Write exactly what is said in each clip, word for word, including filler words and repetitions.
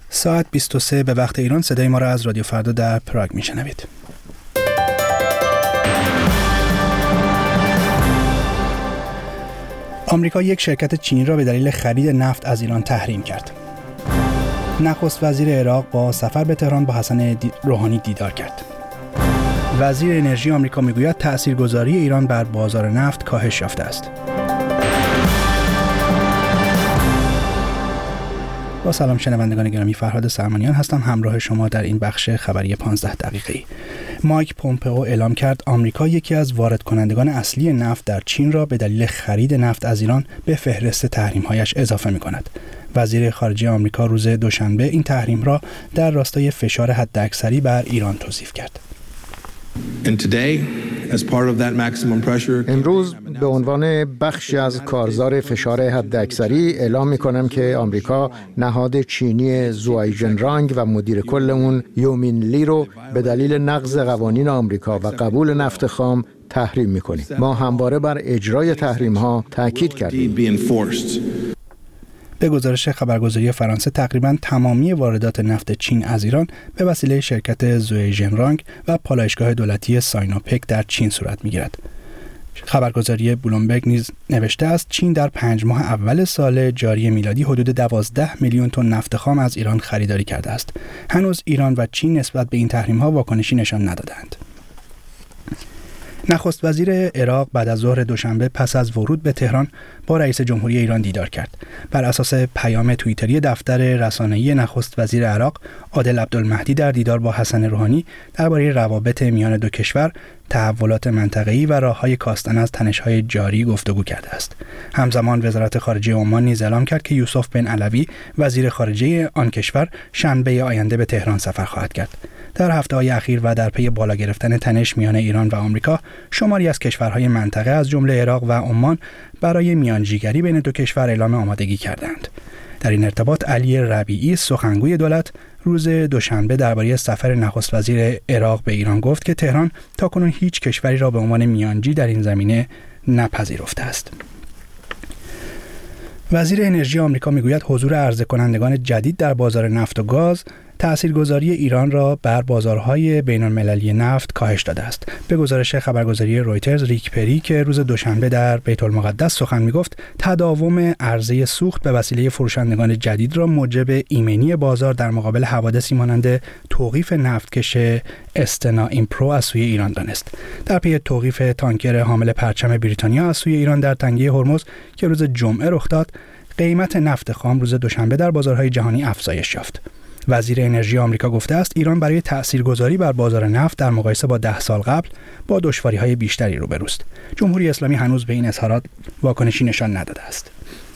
ساعت بیست و سه به وقت ایران. صدای ما را از رادیو فردا در پراگ میشنوید. آمریکا یک شرکت چینی را به دلیل خرید نفت از ایران تحریم کرد. نخست وزیر عراق با سفر به تهران با حسن روحانی دیدار کرد. وزیر انرژی آمریکا میگوید تاثیرگذاری ایران بر بازار نفت کاهش یافته است. با سلام شنوندگان گرامی، فرهاد سرمانیان هستم همراه شما در این بخش خبری پانزده دقیقه‌ای. مایک پومپئو اعلام کرد آمریکا یکی از وارد کنندگان اصلی نفت در چین را به دلیل خرید نفت از ایران به فهرست تحریم‌هایش اضافه می‌کند. وزیر خارجه آمریکا روز دوشنبه این تحریم را در راستای فشار حداکثری بر ایران توصیف کرد. امروز به عنوان بخشی از کارزار فشار حداکثری اعلام می‌کنم که آمریکا نهاد چینی زوایژنرانگ و مدیر کل اون یومین لی رو به دلیل نقض قوانین آمریکا و قبول نفت خام تحریم می‌کنیم. ما همواره بر اجرای تحریم‌ها تاکید کردیم. به گزارش خبرگزاری فرانسه تقریباً تمامی واردات نفت چین از ایران به وسیله شرکت زوایژنرانگ و پالایشگاه دولتی ساینوپک در چین صورت می‌گیرد. خبرگزاری بلومبرگ نیز نوشته است چین در پنج ماه اول سال جاری میلادی حدود دوازده میلیون تن نفت خام از ایران خریداری کرده است. هنوز ایران و چین نسبت به این تحریم‌ها واکنشی نشان ندادند. نخست وزیر عراق بعد از ظهر دوشنبه پس از ورود به تهران با رئیس جمهوری ایران دیدار کرد. بر اساس پیام توییتری دفتر رسانه‌ای نخست وزیر عراق، عادل عبدالمهدی در دیدار با حسن روحانی درباره روابط میان دو کشور، تحولات منطقه‌ای و راه‌های کاستن از تنش‌های جاری گفتگو کرده است. همزمان وزارت خارجه عمان نیز اعلام کرد که یوسف بن علوی وزیر خارجه آن کشور شنبه آینده به تهران سفر خواهد کرد. در هفته‌های اخیر و در پی بالا گرفتن تنش میان ایران و آمریکا، شماری از کشورهای منطقه از جمله عراق و عمان برای میانجیگری بین دو کشور اعلام آمادگی کردند. در این ارتباط علی ربیعی سخنگوی دولت روز دوشنبه درباره سفر نخست وزیر عراق به ایران گفت که تهران تاکنون هیچ کشوری را به عنوان میانجی در این زمینه نپذیرفته است. وزیر انرژی آمریکا میگوید حضور عرضه کنندگان جدید در بازار نفت و گاز تأثیرگذاری ایران را بر بازارهای بین‌المللی نفت کاهش داده است. به گزارش خبرگزاری رویترز، ریک پری که روز دوشنبه در بیت المقدس سخن میگفت تداوم عرضه سوخت به وسیله فروشندگان جدید را موجب ایمنی بازار در مقابل حوادثی مانند توقیف نفتکش استنا ایمپرو از سوی ایران دانست. در پی توقیف تانکر حامل پرچم بریتانیا از سوی ایران در تنگه هرمز که روز جمعه رخ داد، قیمت نفت خام روز دوشنبه در بازارهای جهانی افزایش یافت. وزیر انرژی آمریکا گفته است ایران برای تأثیرگذاری بر بازار نفت در مقایسه با ده سال قبل با دشواری‌های بیشتری روبروست. جمهوری اسلامی هنوز به این اظهارات واکنشی نشان نداده است.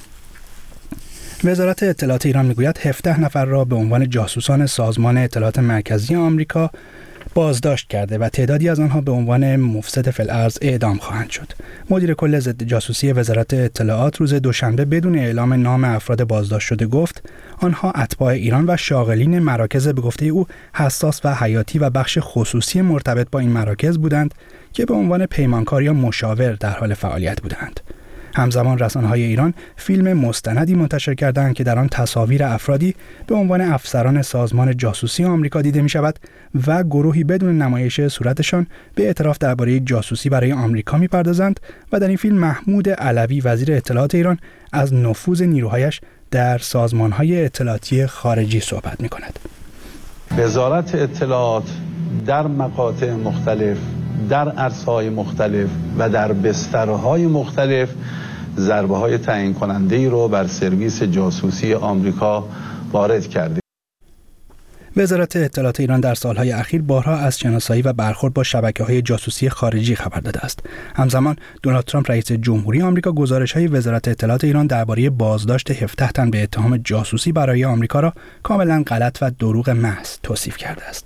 وزارت اطلاعات ایران میگوید هفده نفر را به عنوان جاسوسان سازمان اطلاعات مرکزی آمریکا بازداشت کرده و تعدادی از آنها به عنوان مفسد فی الارض اعدام خواهند شد. مدیر کل ضد جاسوسی وزارت اطلاعات روز دوشنبه بدون اعلام نام افراد بازداشت شده گفت آنها اتباع ایران و شاغلین مراکز به گفته او حساس و حیاتی و بخش خصوصی مرتبط با این مراکز بودند که به عنوان پیمانکار یا مشاور در حال فعالیت بودند. همزمان رسانه‌های ایران فیلم مستندی منتشر کردند که در آن تصاویر افرادی به عنوان افسران سازمان جاسوسی آمریکا دیده می‌شود و گروهی بدون نمایش صورتشان به اعتراف درباره جاسوسی برای آمریکا می‌پردازند و در این فیلم محمود علوی وزیر اطلاعات ایران از نفوذ نیروهایش در سازمان‌های اطلاعاتی خارجی صحبت می‌کند. وزارت اطلاعات در مقاطع مختلف، در عرصه‌های مختلف و در بسترهای مختلف ضربه‌های تعیین کننده‌ای رو بر سرویس جاسوسی آمریکا وارد کرده. وزارت اطلاعات ایران در سالهای اخیر بارها از شناسایی و برخورد با شبکه‌های جاسوسی خارجی خبر داده است. همزمان دونالد ترامپ رئیس جمهوری آمریکا گزارش‌های وزارت اطلاعات ایران درباره بازداشت هفده تن به اتهام جاسوسی برای آمریکا را کاملا غلط و دروغ محض توصیف کرده است.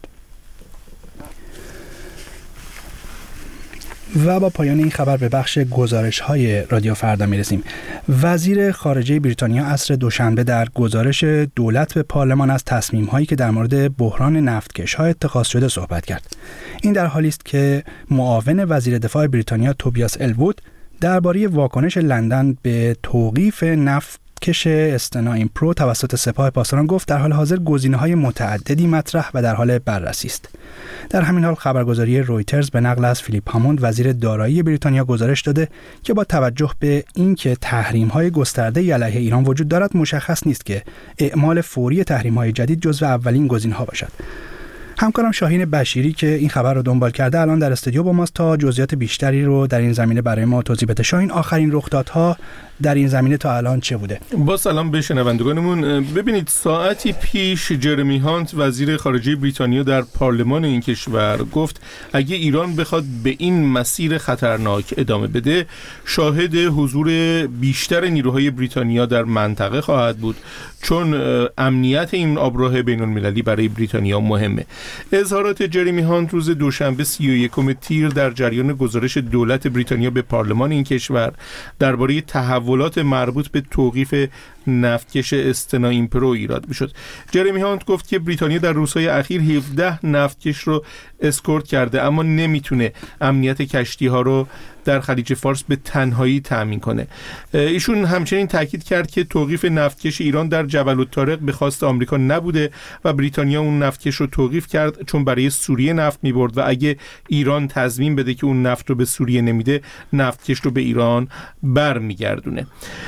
و با پایان این خبر به بخش گزارش‌های رادیو فردا می‌رسیم. وزیر خارجه بریتانیا عصر دوشنبه در گزارش دولت به پارلمان از تصمیم‌هایی که در مورد بحران نفتکش‌ها اتخاذ شده صحبت کرد. این در حالی است که معاون وزیر دفاع بریتانیا توبیاس الوود درباره واکنش لندن به توقیف نفت نفتکش استنا ایمپرو توسط سپاه پاسداران گفت در حال حاضر گزینه‌های متعددی مطرح و در حال بررسی است. در همین حال خبرگزاری رویترز به نقل از فیلیپ هاموند وزیر دارایی بریتانیا گزارش داده که با توجه به اینکه تحریم‌های گسترده‌ای علیه ایران وجود دارد مشخص نیست که اعمال فوری تحریم‌های جدید جزو اولین گزینه‌ها باشد. همکارم شاهین بشیری که این خبر رو دنبال کرده الان در استودیو با ماست تا جزئیات بیشتری رو در این زمینه برای ما توضیح بده. شاهین، آخرین رخدادها در این زمینه تا الان چه بوده؟ با سلام به شنوندگانمون. ببینید، ساعتی پیش جرمی هانت وزیر خارجه بریتانیا در پارلمان این کشور گفت اگه ایران بخواد به این مسیر خطرناک ادامه بده شاهد حضور بیشتر نیروهای بریتانیا در منطقه خواهد بود، چون امنیت این آبراه بین المللی برای بریتانیا مهمه. اظهارات جرمی هانت روز دوشنبه سی و یکم تیر در جریان گزارش دولت بریتانیا به پارلمان این کشور درباره تحولات مربوط به توقیف نفتکش استنا ایمپرو ایراد میشد. جرمی هانت گفت که بریتانیا در روزهای اخیر هفده نفتکش رو اسکورت کرده، اما نمیتونه امنیت کشتی ها رو در خلیج فارس به تنهایی تأمین کنه. ایشون همچنین تاکید کرد که توقیف نفتکش ایران در جبل الطارق به خواست آمریکا نبوده و بریتانیا اون نفتکش رو توقیف کرد چون برای سوریه نفت میبرد و اگه ایران تضمین بده که اون نفت رو به سوریه نمیده نفتکش رو به ایران برمیگردونه.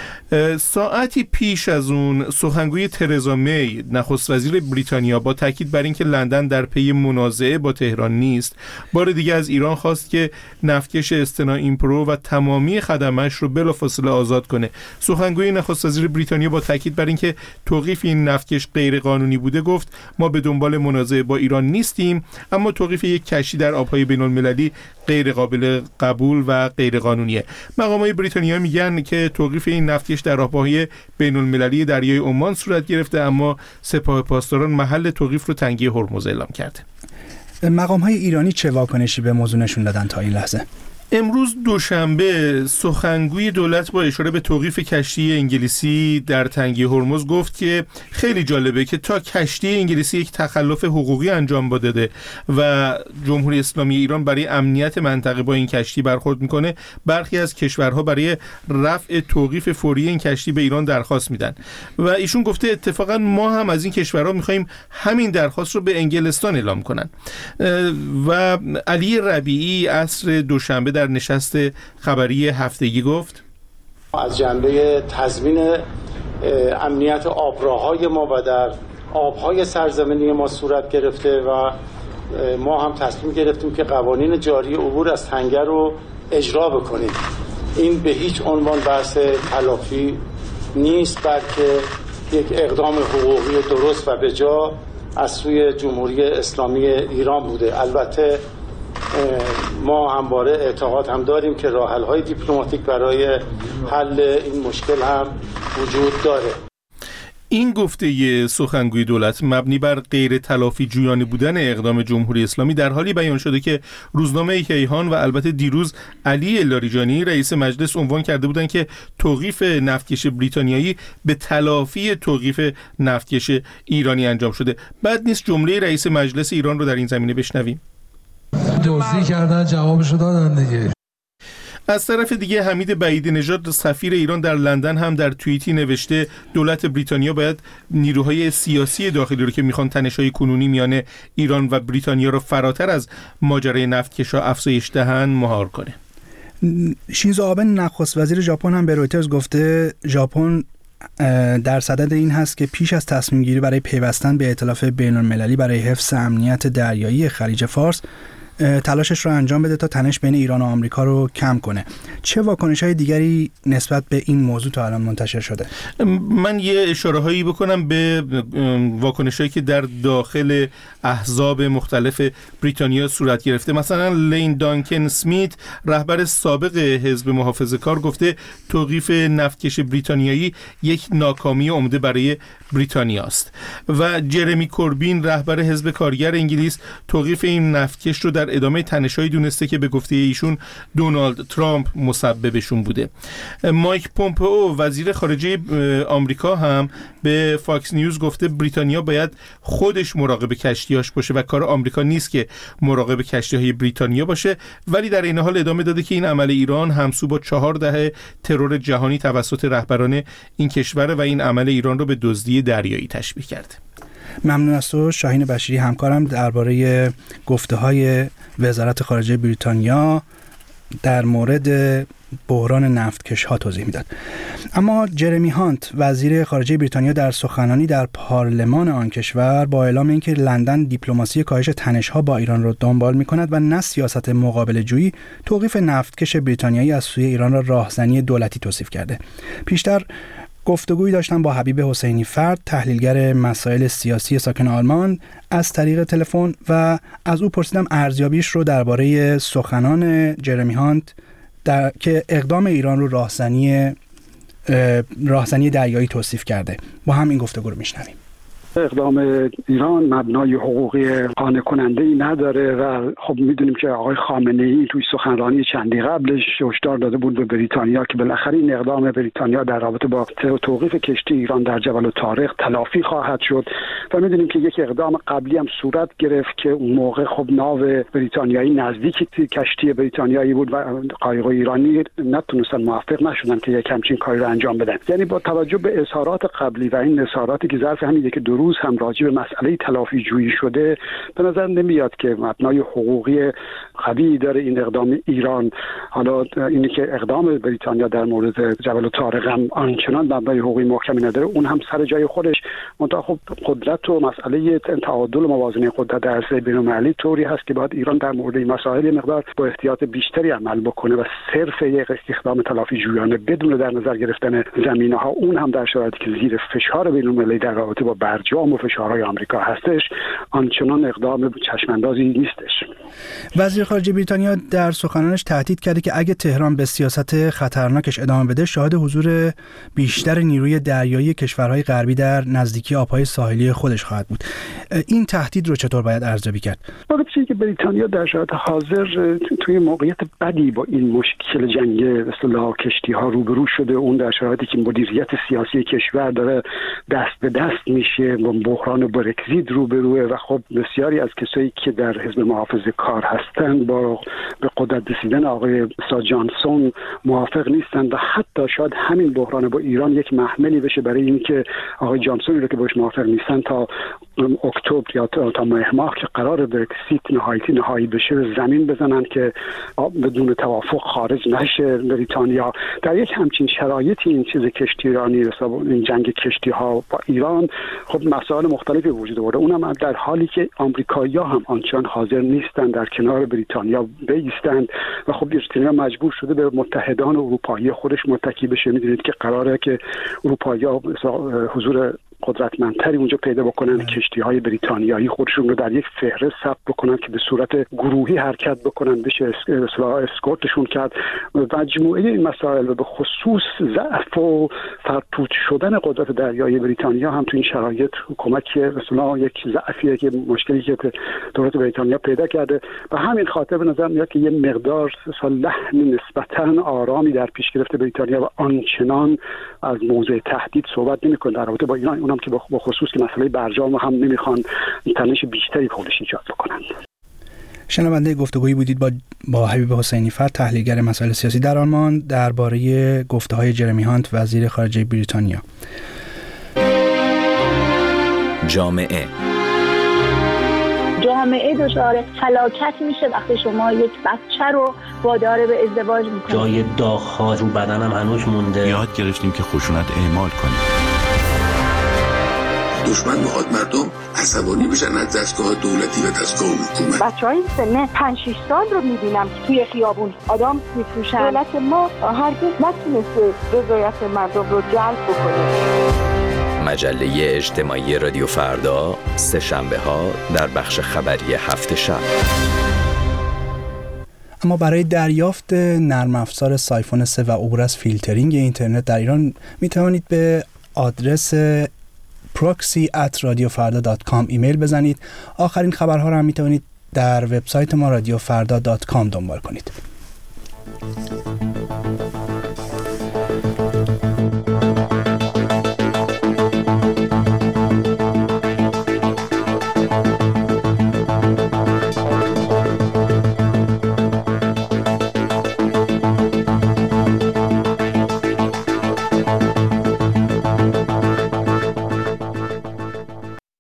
ساعتی پیش از اون سخنگوی ترزا می نخست وزیر بریتانیا با تاکید بر اینکه لندن در پی منازعه با تهران نیست بار دیگه از ایران خواست که نفتکش استنا ایمپرو و تمامی خدمش رو بلافاصله آزاد کنه. سخنگوی نخست وزیر بریتانیا با تاکید بر اینکه توقیف این نفتکش غیر قانونی بوده گفت ما به دنبال منازعه با ایران نیستیم، اما توقیف یک کشتی در آبهای بین المللی غیر قابل قبول و غیر قانونیه. مقامات بریتانیا میگن که توقیف این نفتکش در آبهای بین المللی دریای عمان صورت گرفته، اما سپاه پاسداران محل توقیف رو تنگی هرمز اعلام کرده. مقام‌های ایرانی چه واکنشی به موضوع نشون دادن تا این لحظه؟ امروز دوشنبه سخنگوی دولت با اشاره به توقیف کشتی انگلیسی در تنگه هرمز گفت که خیلی جالبه که تا کشتی انگلیسی یک تخلف حقوقی انجام داده و جمهوری اسلامی ایران برای امنیت منطقه با این کشتی برخورد میکنه، برخی از کشورها برای رفع توقیف فوری این کشتی به ایران درخواست میدن و ایشون گفته اتفاقا ما هم از این کشورها میخوایم همین درخواست رو به انگلستان اعلام کنن. و علی ربیعی عصر دوشنبه در نشست خبری هفتگی گفت از جنبه تضمین امنیت آبراهای ما و در آبهای سرزمینی ما صورت گرفته و ما هم تصمیم گرفتیم که قوانین جاری عبور از تنگه رو اجرا بکنیم. این به هیچ عنوان بحث تلافی نیست، بلکه یک اقدام حقوقی درست و بجا از سوی جمهوری اسلامی ایران بوده. البته ما همواره اعتقاد هم داریم که راه حل‌های دیپلماتیک برای حل این مشکل هم وجود داره. این گفته سخنگوی دولت مبنی بر غیر تلافی جویانه بودن اقدام جمهوری اسلامی در حالی بیان شده که روزنامه کیهان و البته دیروز علی لاریجانی رئیس مجلس عنوان کرده بودند که توقیف نفتکش بریتانیایی به تلافی توقیف نفتکش ایرانی انجام شده. بد نیست جمله رئیس مجلس ایران رو در این زمینه بشنویم. دزدی کردن جوابشو دادن دیگه. از طرف دیگه حمید بعیدی نژاد سفیر ایران در لندن هم در توییتی نوشته دولت بریتانیا باید نیروهای سیاسی داخلی رو که میخوان تنش‌های کنونی میان ایران و بریتانیا رو فراتر از ماجرای نفتکشا افزایش دهن مهار کنه. شینزو آبه نخست وزیر ژاپن هم به رویترز گفته ژاپن در صدد این هست که پیش از تصمیم گیری برای پیوستن به ائتلاف بین المللی برای حفظ امنیت دریایی خلیج فارس تلاشش رو انجام بده تا تنش بین ایران و آمریکا رو کم کنه. چه واکنش‌های دیگری نسبت به این موضوع تا الان منتشر شده؟ من یه اشاره‌هایی بکنم به واکنش‌هایی که در داخل احزاب مختلف بریتانیا صورت گرفته. مثلا لین دانکن اسمیت رهبر سابق حزب محافظه‌کار گفته توقیف نفتکش بریتانیایی یک ناکامی عمده برای بریتانیا است و جرمی کوربین رهبر حزب کارگر انگلیس توقیف این نفتکش رو در در ادامه تنش‌هایی دونسته که به گفته ایشون دونالد ترامپ مسببشون بوده. مایک پومپئو وزیر خارجه آمریکا هم به فاکس نیوز گفته بریتانیا باید خودش مراقب کشتی‌هاش باشه و کار آمریکا نیست که مراقب کشتی‌های بریتانیا باشه، ولی در این حال ادامه داده که این عمل ایران همسو با چهار دهه ترور جهانی توسط رهبران این کشور و این عمل ایران رو به دزدی دریایی تشبیه کرده. ممنون از تو شاهین بشیری. همکارم درباره گفته‌های وزارت خارجه بریتانیا در مورد بحران نفتکش‌ها توضیح میداد. اما جرمی هانت وزیر خارجه بریتانیا در سخنرانی در پارلمان آن کشور با اعلام اینکه لندن دیپلماسی کاهش تنش‌ها با ایران را دنبال می‌کند و نه سیاست مقابله جویی، توقیف نفتکش بریتانیایی از سوی ایران را راهزنی دولتی توصیف کرده. پیشتر گفتگویی داشتم با حبیب حسینی فرد، تحلیلگر مسائل سیاسی ساکن آلمان، از طریق تلفن و از او پرسیدم ارزیابیش رو درباره سخنان جرمی هانت در که اقدام ایران رو راهزنی راهزنی دریایی توصیف کرده. با هم این گفتگو رو میشنویم. اقدام ایران مبنای حقوقی قانع کننده ای نداره و خب میدونیم که آقای خامنه ای توی سخنرانی چندی قبلش هشدار داده بود به بریتانیا که بالاخره این اقدام بریتانیا در رابطه با توقیف کشتی ایران در جبل الطارق تلافی خواهد شد و میدونیم که یک اقدام قبلی هم صورت گرفت که اون موقع خب ناو بریتانیایی نزدیک کشتی بریتانیایی بود و قایق ایرانی نتونستن موفق نشدن که یک همچین کاری رو انجام بدن. یعنی با توجه به اظهارات قبلی و این اظهاراتی که ظرف همین یک دو روز هم راجع به مسئله تلافی جویی شده، به نظر نمیاد که مبنای حقوقی قوی داره این اقدام ایران. حالا اینی که اقدام بریتانیا در مورد جبل الطارق هم آنچنان مبنای حقوقی محکمی نداره، اون هم سر جای خودش. منتها خب قدرت و مسئله تعادل و موازنه قدرت در عرصه بین‌المللی طوری هست که باید ایران در مورد این مسائل مقدار با احتیاط بیشتری عمل بکنه و صرف یک اقدام تلافی جویانه بدون در نظر گرفتن زمینه‌ها، اون هم در شرایطی که زیر فشار بین‌المللی در رابطه با برجام و فشارهای آمریکا هستش، آنچنان اقدام چشم‌اندازی نیستش. وزیر خارجه بریتانیا در سخنانش تهدید کرده که اگه تهران به سیاست خطرناکش ادامه بده، شاهد حضور بیشتر نیروی دریایی کشورهای غربی در نزدیکی آبهای ساحلی خودش خواهد بود. این تهدید رو چطور باید ارزیابی کرد؟ واقعا چیزی که بریتانیا در شرایط حاضر توی موقعیت بدی با این مشکل جنگ اصطلاح کشتی‌ها روبرو شده، اون در شرایطی که مدیریت سیاسی کشور داره دست به دست میشه، با بحران برکزیت روبروه و خب بسیاری از کسایی که در حزب محافظه کار هستند با به قدرت رسیدن آقای سا جانسون موافق نیستند و حتی شاید همین بحران با ایران یک محملی بشه برای اینکه آقای جانسون رو که باش موافق نیستن تا اکتبر یا تا ماه ماه که قرار برکزیت نهایی نهایی بشه زمین بزنن که بدون توافق خارج نشه بریتانیا. در یک همچین شرایطی این چیز کشتی ایرانی این جنگ کشتی ها با ایران خب مسائل مختلفی وجود داره، اونم در حالی که آمریکایی‌ها هم آنچنان حاضر نیستند در کنار بریتانیا بایستند و خب بریتانیا مجبور شده به متحدان اروپایی خودش متکی بشه. میدونید که قراره که اروپایی‌ها حضور قدرتمندتری اونجا پیدا بکنن، کشتی‌های بریتانیایی خودشون رو در یک فهرست ثبت بکنن که به صورت گروهی حرکت بکنن، بشه اصلاح اسکورتشون کرد. مجموعه این مسائل و به خصوص ضعف و فرتوت شدن قدرت دریایی بریتانیا هم تو این شرایط کمک اصلاح یک ضعفیه که مشکلی که دولت بریتانیا پیدا کرده و همین خاطر به نظر میاد که یه مقدار لحن نسبتاً آرامی در پیش گرفته بریتانیا و آنچنان از موضع تهدید صحبت نمی‌کنه در رابطه با ایران. اونم که با خصوص که مسئله برجام هم نمیخوان تنش بیشتری خودش ایجاد بکنن. شنونده گفتگویی بودید با با حبیب حسینی فرد، تحلیلگر مسائل سیاسی در آلمان، درباره گفته‌های جرمی هانت وزیر خارجه بریتانیا. جامعه جامعه دچار فلاکت میشه وقتی شما یک بچه رو وادار به ازدواج میکنید. جای داغ‌ها رو بدنم هنوز مونده. یاد گرفتیم که خشونت اعمال کنیم. دشمن میخواد مردم عصبانی بشن از دستگاه دولتی و دستگاه حکومت. بچهای سن پنج شش سال رو میبینم که توی خیابون آدم میفروشن. دولت ما هرگز نتونسته رضایت مردم رو جلب بکنه. مجله اجتماعی رادیو فردا سه شنبه ها در بخش خبری هفت شب. اما برای دریافت نرم افزار سایفون سه و عبور از فیلترینگ اینترنت در ایران می توانید به آدرس proxy at radiofarda dot com ایمیل بزنید. آخرین خبرها را هم می توانید در وبسایت ما رادیو فردا دات کام دنبال کنید.